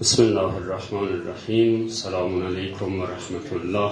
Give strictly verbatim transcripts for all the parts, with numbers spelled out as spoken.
بسم الله الرحمن الرحیم. سلام علیکم و رحمت الله.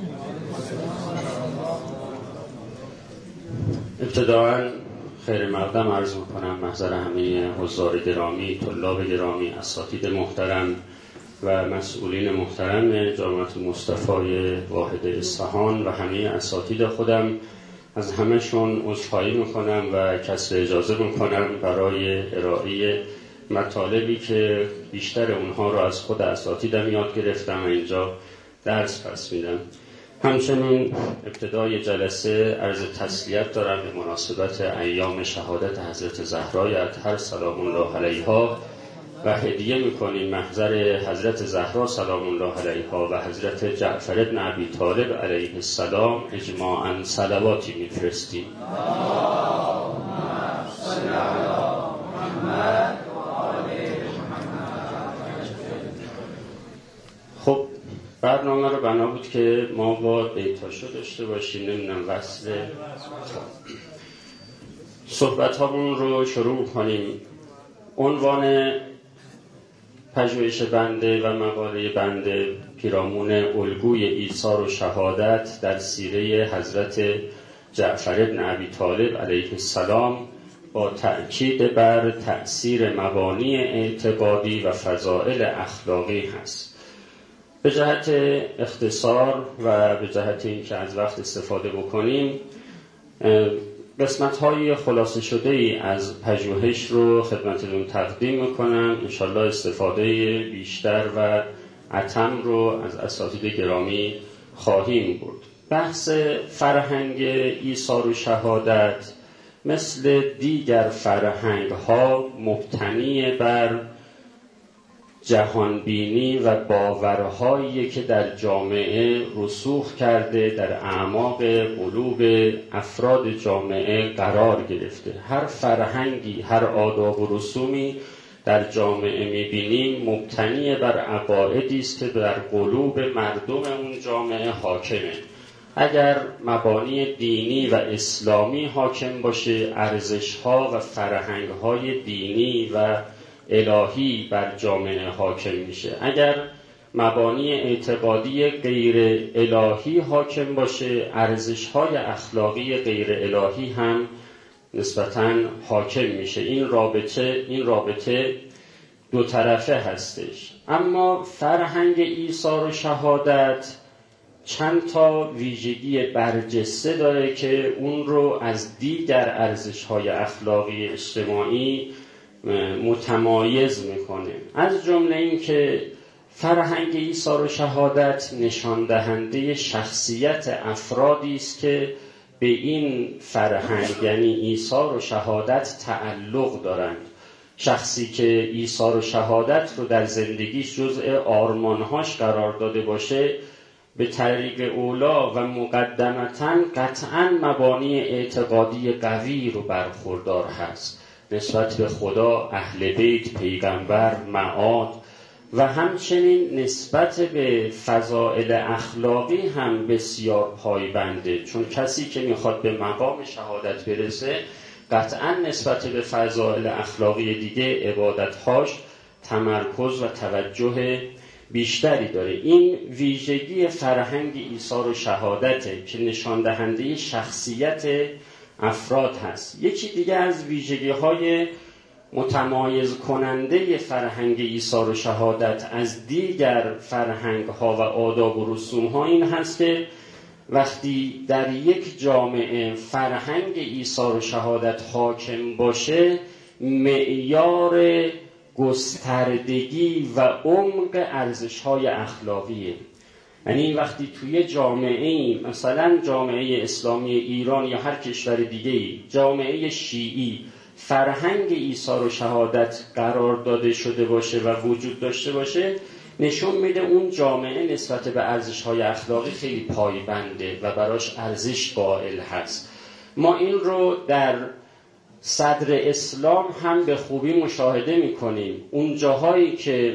ابتداً خیر مقدم عرض میکنم محضر همه حضار گرامی، طلاب گرامی، اساتید محترم و مسئولین محترم جامعه مصطفی واحد اصفهان و همه اساتید خودم. از همهشون عذرخواهی میکنم و کسب اجازه میکنم برای ارائه مطالبی که بیشتر اونها رو از خود اساتیدم یاد گرفتم و اینجا درس پس میدم. همچنین ابتدای جلسه عرض تسلیت دارم به مناسبت ایام شهادت حضرت زهرای اطهر سلام الله علیها و هدیه میکنیم محضر حضرت زهرا سلام الله علیها و حضرت جعفر ابن ابی طالب علیه السلام اجماعاً صلواتی میفرستیم. خب برنامه رو بنا بود که ما با دیتاشو داشته باشیم، نمیدونم وصل صحبت هامون رو شروع کنیم. عنوان پژوهش بنده و مقاله بنده پیرامون الگوی ایثار و شهادت در سیره حضرت جعفر ابن ابی طالب علیه السلام با تأکید بر تأثیر مبانی اعتقادی و فضائل اخلاقی هست. به جهت اختصار و به جهت اینکه از وقت استفاده بکنیم، قسمت‌های خلاصه شده ای از پژوهش رو خدمتتون تقدیم میکنم. انشالله استفاده بیشتر و اتم رو از اساتید گرامی خواهیم برد. بحث فرهنگ ایثار و شهادت مثل دیگر فرهنگ‌ها مبتنی بر جهانبینی و باورهایی که در جامعه رسوخ کرده، در اعماق قلوب افراد جامعه قرار گرفته. هر فرهنگی، هر آداب و رسومی در جامعه می‌بینیم مبتنی بر عقایدی است که در قلوب مردم اون جامعه حاکمه. اگر مبانی دینی و اسلامی حاکم باشه، ارزش‌ها و فرهنگ‌های دینی و الهی بر جامعه حاکم میشه. اگر مبانی اعتقادی غیر الهی حاکم باشه، ارزش‌های اخلاقی غیر الهی هم نسبتاً حاکم میشه. این رابطه این رابطه دو طرفه هستش. اما فرهنگ ایثار و شهادت چند تا ویژگی برجسته داره که اون رو از دیگر ارزش‌های اخلاقی اجتماعی متمایز میکنه. از جمله این که فرهنگ ایثار و شهادت نشان دهنده شخصیت افرادی است که به این فرهنگ یعنی ایثار و شهادت تعلق دارند. شخصی که ایثار و شهادت رو در زندگیش جزء آرمانهاش قرار داده باشه، به طریق اولا و مقدمتاً قطعاً مبانی اعتقادی قوی رو برخوردار هست نسبت به خدا، اهل بیت، پیغمبر، معاد و همچنین نسبت به فضائل اخلاقی هم بسیار پایبنده. چون کسی که میخواد به مقام شهادت برسه قطعا نسبت به فضائل اخلاقی دیگه عبادتهاش تمرکز و توجه بیشتری داره. این ویژگی فرهنگ ایثار و شهادته که نشان دهنده شخصیت افراد هست. یکی دیگه از ویژگی‌های متمایز کننده فرهنگ ایثار و شهادت از دیگر فرهنگ‌ها و آداب و رسوم‌ها این هست که وقتی در یک جامعه فرهنگ ایثار و شهادت حاکم باشه، معیار گستردگی و عمق ارزش‌های اخلاقیه. یعنی وقتی توی جامعه مثلا جامعه اسلامی ایران یا هر کشور دیگه‌ای، جامعه شیعی فرهنگ ایثار و شهادت قرار داده شده باشه و وجود داشته باشه، نشون میده اون جامعه نسبت به ارزش‌های اخلاقی خیلی پایبنده و براش ارزش قائل هست. ما این رو در صدر اسلام هم به خوبی مشاهده می‌کنیم. اون جاهایی که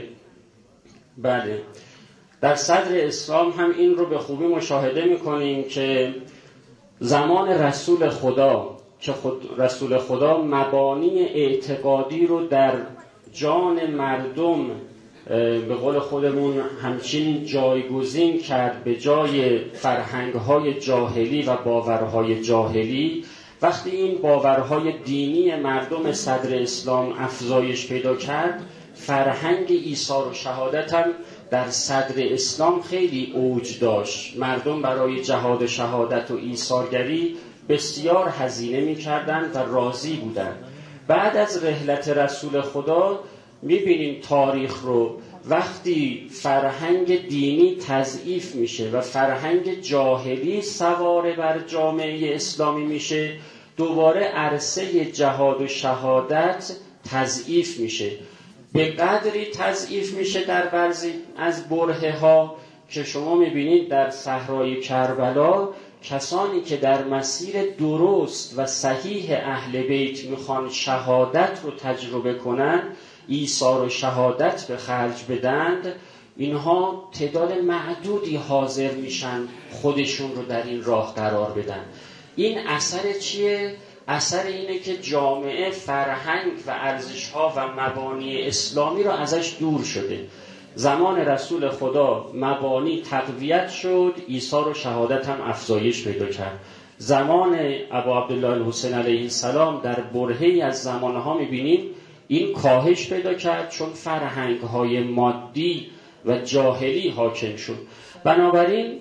بله در صدر اسلام هم این رو به خوبی مشاهده می‌کنیم که زمان رسول خدا که خود رسول خدا مبانی اعتقادی رو در جان مردم به قول خودمون همچین جایگزین کرد به جای فرهنگ‌های جاهلی و باورهای جاهلی. وقتی این باورهای دینی مردم صدر اسلام افزایش پیدا کرد، فرهنگ ایثار و شهادت هم در صدر اسلام خیلی اوج داشت. مردم برای جهاد و شهادت و ایثارگری بسیار هزینه می‌کردند و راضی بودند. بعد از رحلت رسول خدا می‌بینیم تاریخ رو، وقتی فرهنگ دینی تضعیف میشه و فرهنگ جاهلی سوار بر جامعه اسلامی میشه، دوباره عرصه جهاد و شهادت تضعیف میشه. به قدری تضعیف میشه در بعضی از برهه ها که شما میبینید در صحرای کربلا کسانی که در مسیر درست و صحیح اهل بیت میخوان شهادت رو تجربه کنن، ایثار و شهادت به خرج بدند، اینها تعداد معدودی حاضر میشن خودشون رو در این راه قرار بدن. این اثر چیه؟ اثر اینه که جامعه فرهنگ و ارزش‌ها و مبانی اسلامی رو ازش دور شده. زمان رسول خدا مبانی تقویت شد، ایثار و شهادت هم افزایش پیدا کرد. زمان ابا عبدالله الحسین علیه السلام در برهه‌ای از زمانها می‌بینیم این کاهش پیدا کرد، چون فرهنگ‌های مادی و جاهلی حاکم شد. بنابراین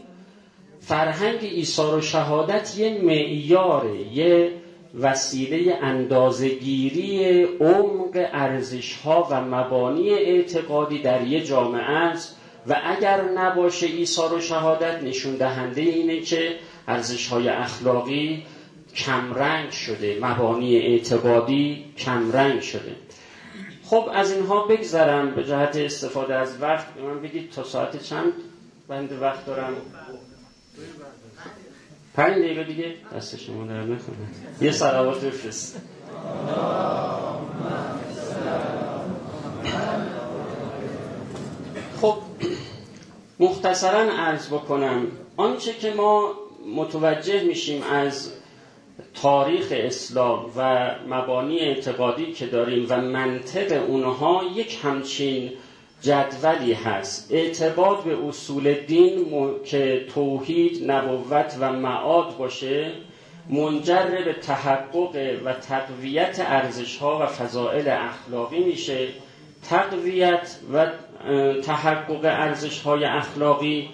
فرهنگ ایثار و شهادت یه معیاره، یه وسیله اندازه‌گیری عمق ارزش‌ها و مبانی اعتقادی در یه جامعه است و اگر نباشه ایثار و شهادت نشون دهنده اینه که ارزش‌های اخلاقی کمرنگ شده، مبانی اعتقادی کمرنگ شده. خب از اینها بگذرم. به جهت استفاده از وقت به من بگید تا ساعت چند بنده وقت دارم؟ پنج دقیقه دیگه دست شما در نکنه. یه صلوات بفرست. خب مختصراً عرض بکنم آنچه که ما متوجه میشیم از تاریخ اسلام و مبانی اعتقادی که داریم و منطق اونها یک همچین جدولی هست. اعتقاد به اصول دین م... که توحید، نبوت و معاد باشه، منجر به تحقق و تقویت ارزش‌ها و فضائل اخلاقی میشه. تقویت و تحقق ارزش‌های اخلاقی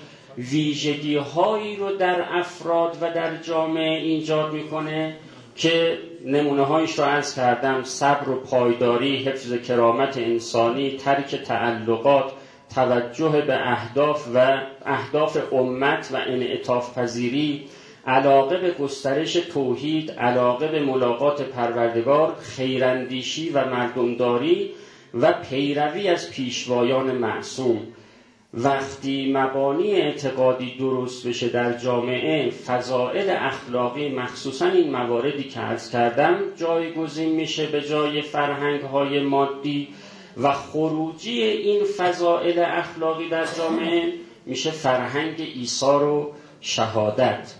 ویژگی‌هایی رو در افراد و در جامعه ایجاد میکنه که نمونه‌هایش رو عرض کردم: صبر و پایداری، حفظ کرامت انسانی، ترک تعلقات، توجه به اهداف و اهداف امت و انعطاف پذیری، علاقه به گسترش توحید، علاقه به ملاقات پروردگار، خیراندیشی و مردمداری و پیروی از پیشوایان معصوم. وقتی مبانی اعتقادی درست بشه در جامعه، فضائل اخلاقی مخصوصا این مواردی که عرض کردم جایگزین میشه به جای فرهنگ‌های مادی و خروجی این فضائل اخلاقی در جامعه میشه فرهنگ ایثار و شهادت.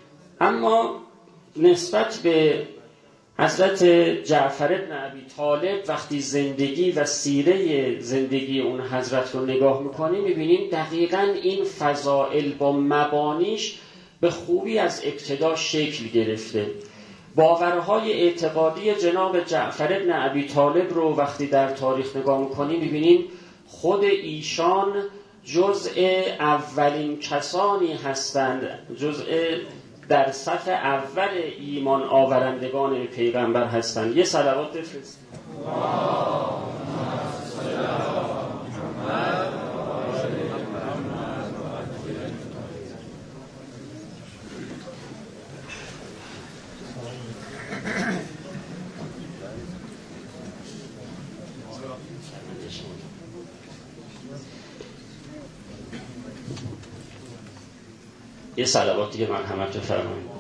اما نسبت به حضرت جعفر بن ابی طالب وقتی زندگی و سیره زندگی اون حضرت رو نگاه میکنیم، میبینیم دقیقاً این فضائل با مبانیش به خوبی از ابتدا شکل گرفته. باورهای اعتقادی جناب جعفر بن ابی طالب رو وقتی در تاریخ نگاه میکنیم، میبینیم خود ایشان جزء اولین کسانی هستند، جزء در صف اول ایمان آورندگان پیغمبر هستند. یه صلوات بفرست. یه صلوات دیگه مرحمت فرمایید.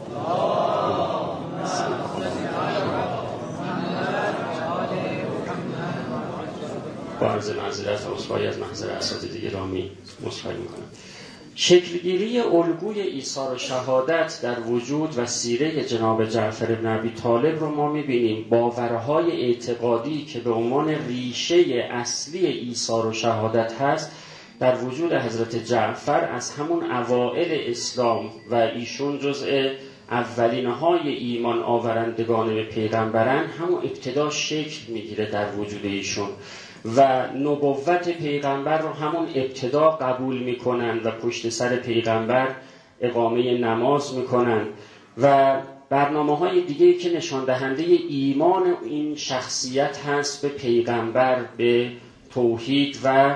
با عرض معذرت و عذرخواهی از محضر اساتید گرامی عذرخواهی میکنم. شکلگیری الگوی ایثار شهادت در وجود و سیره جناب جعفر بن ابی طالب رو ما می‌بینیم. باورهای اعتقادی که به عنوان ریشه اصلی ایثار و شهادت هست در وجود حضرت جعفر از همون اوائل اسلام و ایشون جزء اولینهای ایمان آورندگان به پیغمبرن، همون ابتدا شکل میگیره در وجود ایشون و نبوت پیغمبر رو همون ابتدا قبول میکنن و پشت سر پیغمبر اقامه نماز میکنن و برنامه های دیگه که نشان دهنده ایمان این شخصیت هست به پیغمبر، به توحید و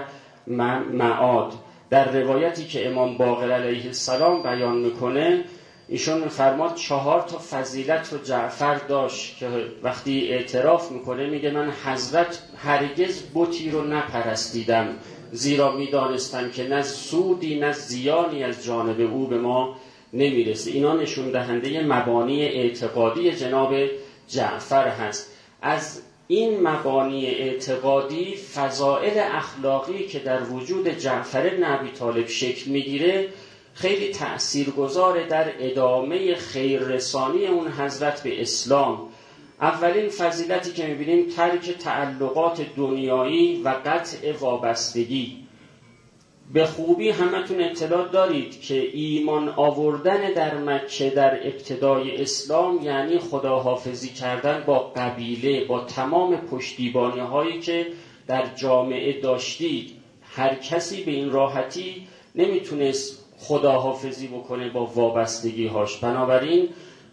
معاد. در روایتی که امام باقر علیه السلام بیان میکنه، ایشون میفرماد چهار تا فضیلت رو جعفر داشت که وقتی اعتراف میکنه میگه من حضرت هرگز بتی رو نپرستیدم، زیرا میدانستم که نه سودی نه زیانی از جانب او به ما نمیرسه. اینا نشون دهنده مبانی اعتقادی جناب جعفر هست. از این مبانی اعتقادی فضائل اخلاقی که در وجود جعفر بن ابی طالب شکل میگیره خیلی تأثیرگذاره در ادامه خیررسانی اون حضرت به اسلام. اولین فضیلتی که میبینیم ترک تعلقات دنیایی و قطع وابستگی. به خوبی همتون اطلاع دارید که ایمان آوردن در مکه در ابتدای اسلام یعنی خداحافظی کردن با قبیله، با تمام پشتیبانی هایی که در جامعه داشتید. هر کسی به این راحتی نمیتونست خداحافظی بکنه با وابستگی هاش. بنابراین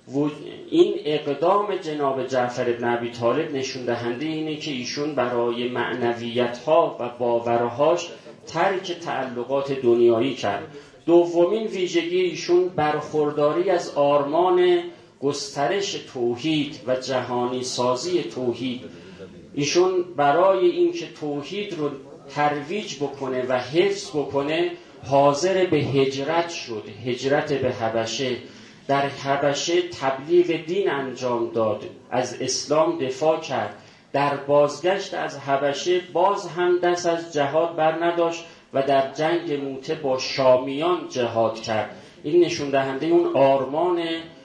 این اقدام جناب جعفر بن ابی طالب نشون دهنده اینه که ایشون برای معنویت ها و باورهاش ترک تعلقات دنیایی کرد. دومین ویژگی ایشون برخورداری از آرمان گسترش توحید و جهانی سازی توحید. ایشون برای اینکه توحید رو ترویج بکنه و حفظ بکنه حاضر به هجرت شد، هجرت به حبشه. در حبشه تبلیغ دین انجام داد، از اسلام دفاع کرد. در بازگشت از حبشه باز هم دست از جهاد بر نداشت و در جنگ موته با شامیان جهاد کرد. این نشون دهنده اون آرمان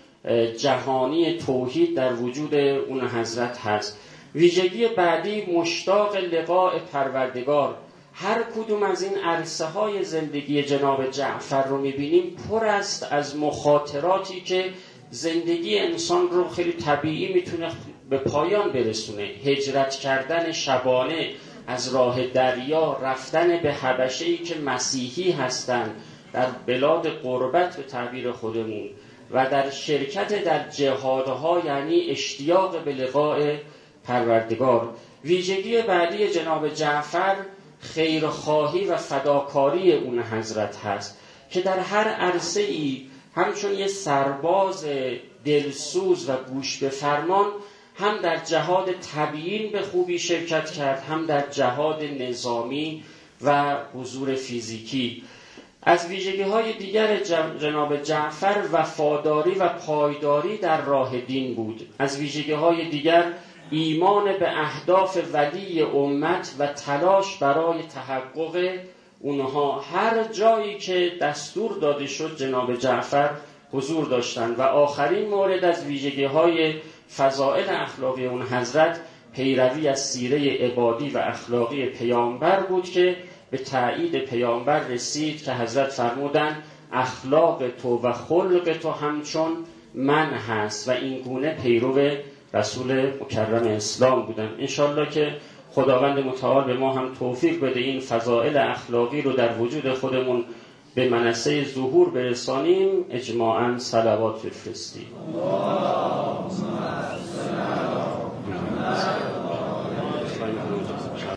جهانی توحید در وجود اون حضرت هست. ویژگی بعدی مشتاق لقاء پروردگار. هر کدوم از این عرصه های زندگی جناب جعفر رو میبینیم پر است از مخاطراتی که زندگی انسان رو خیلی طبیعی میتونه به پایان برسونه. هجرت کردن شبانه از راه دریا، رفتن به حبشه‌ای که مسیحی هستند در بلاد غربت به تعبیر خودمون و در شرکت در جهادها، یعنی اشتیاق به لقاء پروردگار. ویژگی بعدی جناب جعفر خیرخواهی و فداکاری اون حضرت هست که در هر عرصه‌ای همچون یه سرباز دلسوز و گوش به فرمان هم در جهاد تبیین به خوبی شرکت کرد، هم در جهاد نظامی و حضور فیزیکی. از ویژگی‌های دیگر جناب جعفر وفاداری و پایداری در راه دین بود. از ویژگی‌های دیگر ایمان به اهداف ولی امت و تلاش برای تحقق اونها. هر جایی که دستور داده شد جناب جعفر حضور داشتند. و آخرین مورد از ویژگی‌های فضائل اخلاقی اون حضرت پیروی از سیره عبادی و اخلاقی پیامبر بود که به تایید پیامبر رسید که حضرت فرمودند اخلاق تو و خلق تو همچون من هست و این گونه پیرو رسول مکرم اسلام بودن. انشالله که خداوند متعال به ما هم توفیق بده این فضائل اخلاقی رو در وجود خودمون به منصه ظهور برسانیم. اجماعاً صلوات بفرستیم.